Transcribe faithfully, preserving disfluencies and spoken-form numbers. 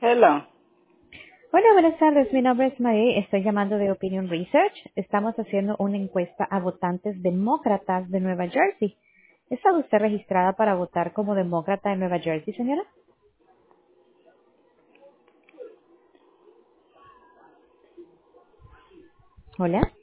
Hello. Hola, buenas tardes. Mi nombre es Marie. Estoy llamando de Opinion Research. Estamos haciendo una encuesta a votantes demócratas de Nueva Jersey. ¿Está usted registrada para votar como demócrata en Nueva Jersey, señora? Hola.